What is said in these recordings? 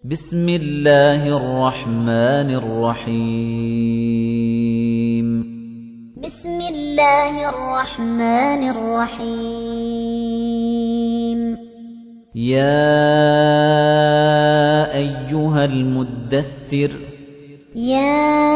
بسم الله الرحمن الرحيم بسم الله الرحمن الرحيم يا أيها المدثر يا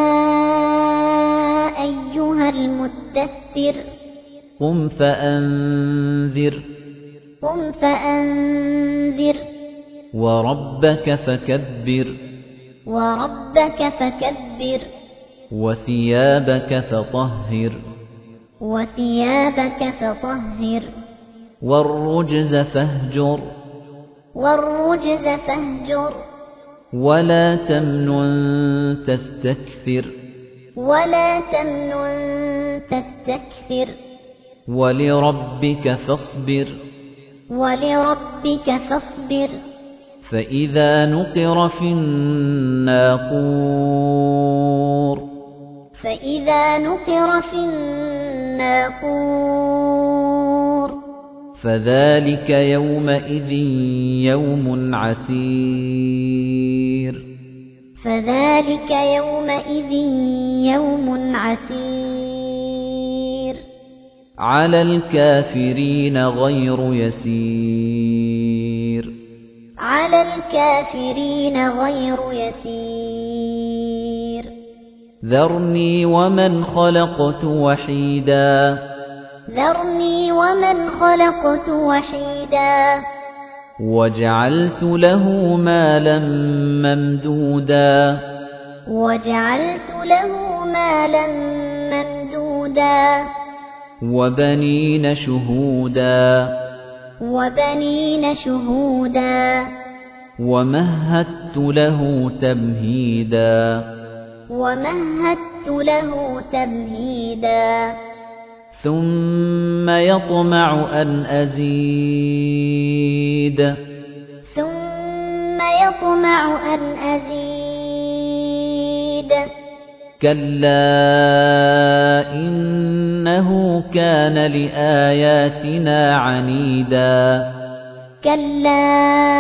أيها المدثر قم فأنذر قم فأنذر وربك فكبر وربك فكبر وثيابك فطهر وثيابك فطهر والرجز فاهجر والرجز فاهجر ولا تمنن تستكثر ولا تمنن تستكثر ولربك فاصبر ولربك فاصبر فإذا نقر في الناقور فإذا نقر في الناقور فذلك يومئذ يوم عسير فذلك يومئذ يوم عسير على الكافرين غير يسير على الكافرين غير يسير ذرني ومن خلقت وحيدا ذرني ومن خلقت وحيدا وجعلت له مالا ممدودا وجعلت له مالا ممدودا وبنين شهودا وبنين شهودا ومهدت له تمهيدا ومهدت له تمهيدا ثم يطمع أن أزيد ثم يطمع أن أزيد كلا إنه كان لآياتنا عنيدا كلا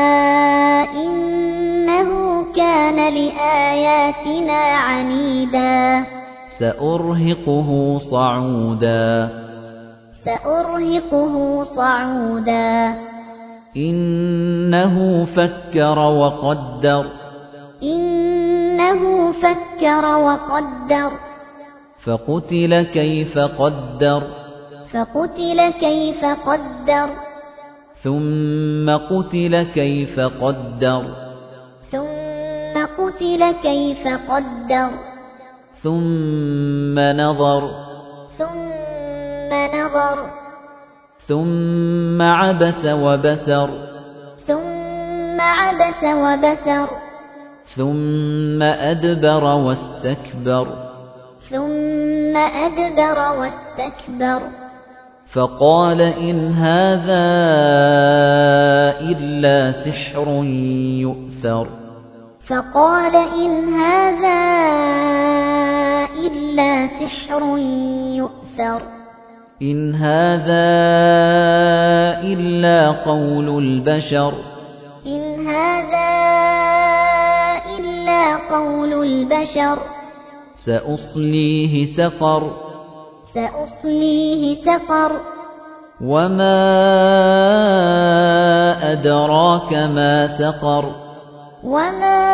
إنه كان لآياتنا عنيدا سأرهقه صعودا سأرهقه صعودا إنه فكر وقدر إنه فكر وقدر فقتل كيف قدر فقتل كيف قدر ثم قتل كيف قدر ثم قتل كيف قدر ثم نظر ثم نظر ثم عبس وبسر ثم عبس وبسر ثم أدبر واستكبر ثم أدبر واستكبر فقال إن هذا إلا سحر يؤثر فقال إن هذا إلا سحر يؤثر إن هذا إلا قول البشر إن هذا إلا قول البشر سأصليه سقر سأصليه سقر وما أدراك ما سقر وما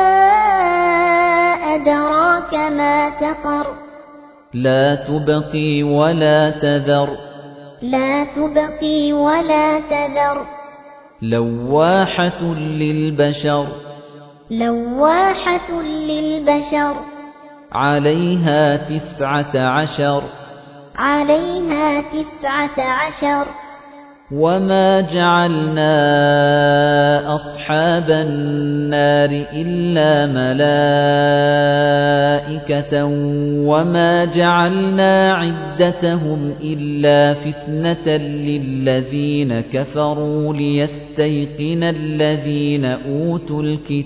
أدراك ما سقر لا تبقي ولا تذر لا تبقي ولا تذر لواحة للبشر لواحة للبشر عليها 19 عليها 19 وما جعلنا أصحاب النار إلا ملائكة وما جعلنا عدتهم إلا فتنة للذين كفروا ليستيقن الذين أوتوا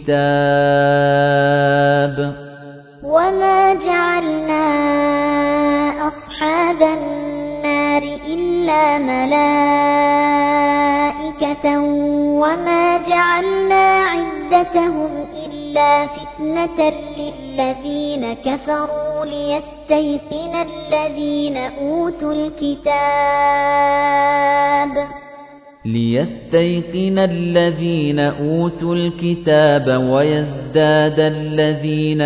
الكتاب وما جعلنا أصحاب النار إلا ملائكة وما جعلنا عدتهم عِدَّتَهُمْ إِلَّا فِتْنَةً لِّلَّذِينَ كَفَرُوا لِيَسْتَيْقِنَ الَّذِينَ أُوتُوا الْكِتَابَ وَيَزْدَادَ الَّذِينَ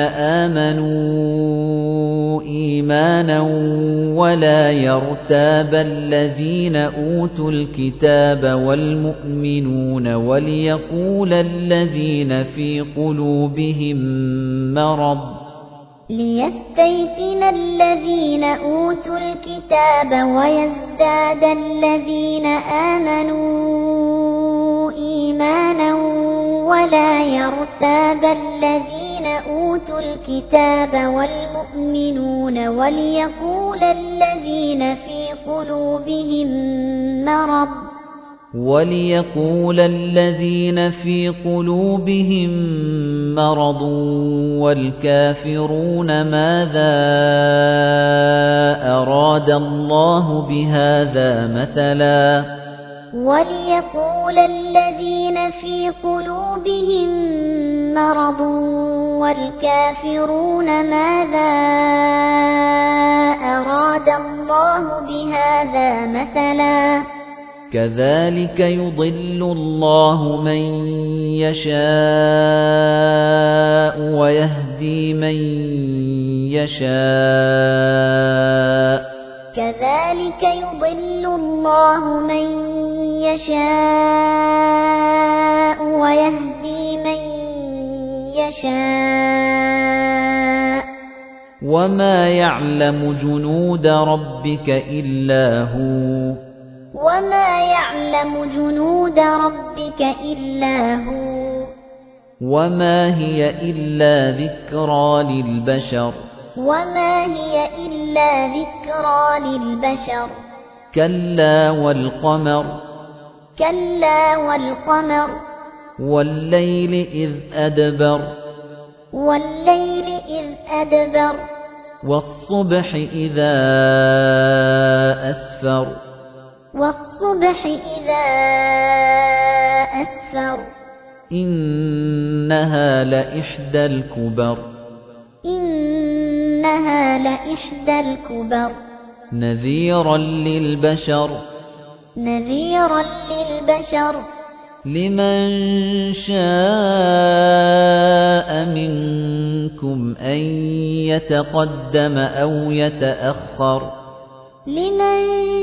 آمَنُوا إِيمَانًا وَلَا يَرْتَابَ الَّذِينَ أُوتُوا الْكِتَابَ وَالْمُؤْمِنُونَ وَلِيَقُولَ الَّذِينَ فِي قُلُوبِهِم مَّرَضٌ لِيَسْتَيْقِنَ الَّذِينَ أُوتُوا الْكِتَابَ وَيَزْدَادَ الَّذِينَ آمَنُوا إِيمَانًا وَلَا يَرْتَابَ الَّذِينَ أُوتُوا الْكِتَابَ وَالْمُؤْمِنُونَ وَلِيَقُولَ الَّذِينَ في قُلُوبِهِم مَّرَضٌ وَالْكَافِرُونَ ماذا أَرَادَ الله بهذا مثلا وَلِيَقُولَ الَّذِينَ فِي قُلُوبِهِم مَّرَضٌ وَالْكَافِرُونَ مَاذَا أَرَادَ اللَّهُ بِهَذَا مَثَلًا كَذَلِكَ يُضِلُّ اللَّهُ مَن يَشَاءُ وَيَهْدِي مَن يَشَاءُ كَذَلِكَ يُضِلُّ اللَّهُ مَن يَشَاءُ وَيَهْدِي مَن يَشَاءُ وَمَا يَعْلَمُ جُنُودَ رَبِّكَ إِلَّا هُوَ وَمَا يَعْلَمُ جُنُودَ رَبِّكَ إِلَّا هُوَ وَمَا هِيَ إِلَّا ذِكْرَىٰ لِلْبَشَرِ وَمَا هِيَ إِلَّا ذِكْرَىٰ لِلْبَشَرِ كَلَّا وَالْقَمَرِ كَلَّا وَالْقَمَرِ وَاللَّيْلِ إِذْ أَدْبَرَ وَاللَّيْلِ إِذْ أَدْبَرَ وَالصُّبْحِ إِذَا أَسْفَرَ وَالصُّبْحِ إِذَا أَسْفَرَ إِنَّهَا لَإِحْدَى الْكُبَرِ إِنَّهَا لَإِحْدَى الْكُبَرِ نَذِيرًا لِلْبَشَرِ نَذِيرًا لِلْبَشَرِ لِمَن شَاءَ مِنكُمْ أَن يَتَقَدَّمَ أَوْ يَتَأَخَّرَ لِمَن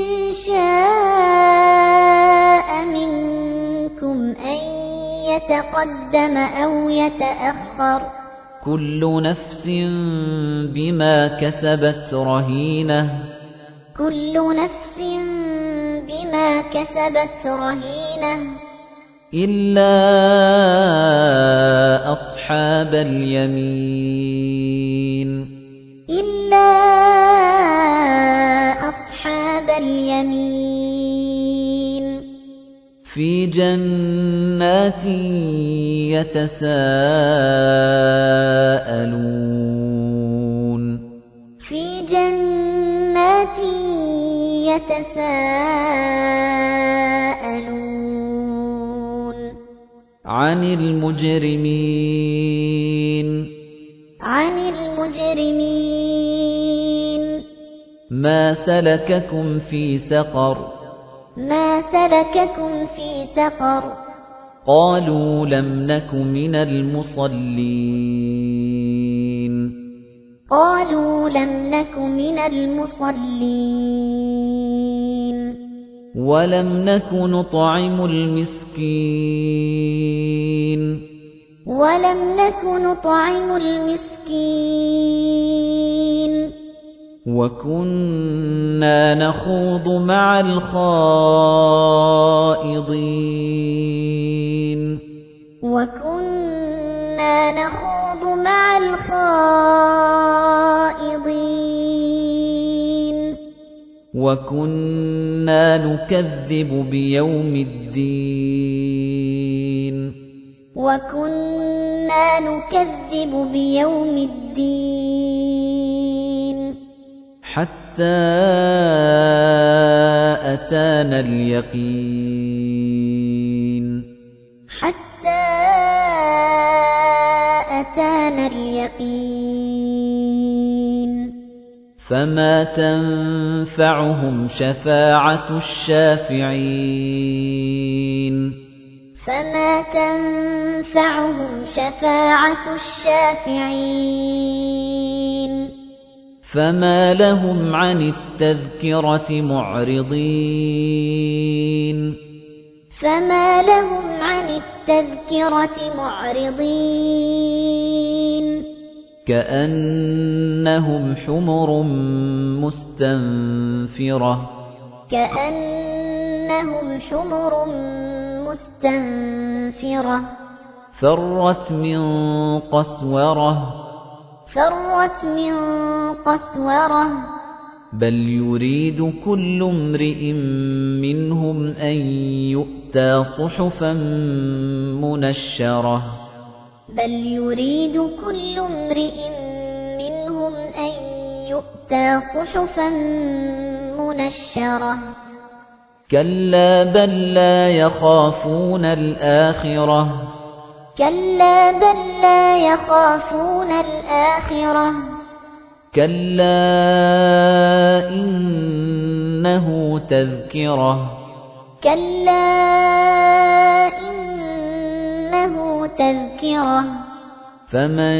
شَاءَ مِنكُمْ أَن يَتَقَدَّمَ أَوْ يَتَأَخَّرَ كُلُّ نَفْسٍ بِمَا كَسَبَتْ رَهِينَةٌ كُلُّ نَفْسٍ بِمَا كَسَبَتْ رَهِينَةٌ إِلَّا أَصْحَابَ الْيَمِينِ إِلَّا أَصْحَابَ الْيَمِينِ فِي جَنَّاتٍ يَتَسَاءَلُونَ فِي جَنَّاتٍ يَتَسَاءَلُونَ عَنِ الْمُجْرِمِينَ مَا سَلَكَكُمْ فِي سَقَرَ مَا سَلَكَكُمْ في سَقَرَ قَالُوا لَمْ نَكُ مِنَ الْمُصَلِّينَ قَالُوا لَمْ نَكُ مِنَ الْمُصَلِّينَ وَلَمْ نَكُ نُطْعِمُ الْمِسْكِينَ وَلَمْ نَكُ نُطْعِمُ الْمِسْكِينَ وَكُنَّا نَخُوضُ مَعَ الْخَائِضِينَ وَكُنَّا نَخُوضُ مَعَ الْخَائِضِينَ وَكُنَّا نُكَذِّبُ بِيَوْمِ الدِّينِ وَكُنَّا نُكَذِّبُ بِيَوْمِ الدِّينِ حَتَّى أَتَانَا الْيَقِينُ حَتَّى ميزان اليقين فما تنفعهم شفاعة الشافعين فما تنفعهم شفاعة الشافعين فما لهم عن التذكرة معرضين فما لهم عن التذكرة معرضين كأنهم حمر مستنفرة كأنهم حمر مستنفرة فرت من قسورة فرت من قسورة بل يريد كل امرئ منهم أن يؤتى صحفا منشرة بل يريد كل امرئ منهم أن يؤتى صحفا منشرة كلا بل لا يخافون الآخرة كلا بل لا يخافون الآخرة كلا إنه تذكرة كلا إنه تذكرة فمن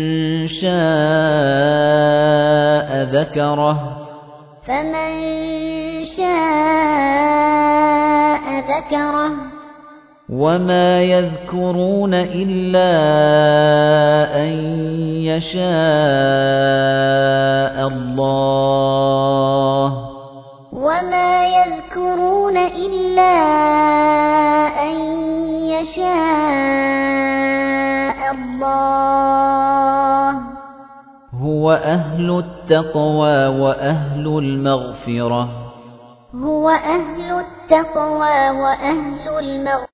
شاء ذكره فمن شاء ذكره وما يذكرون إلا أن يشاء الله وما يذكرون إلا أن يشاء الله هو أهل التقوى وأهل المغفرة هو أهل التقوى وأهل المغفرة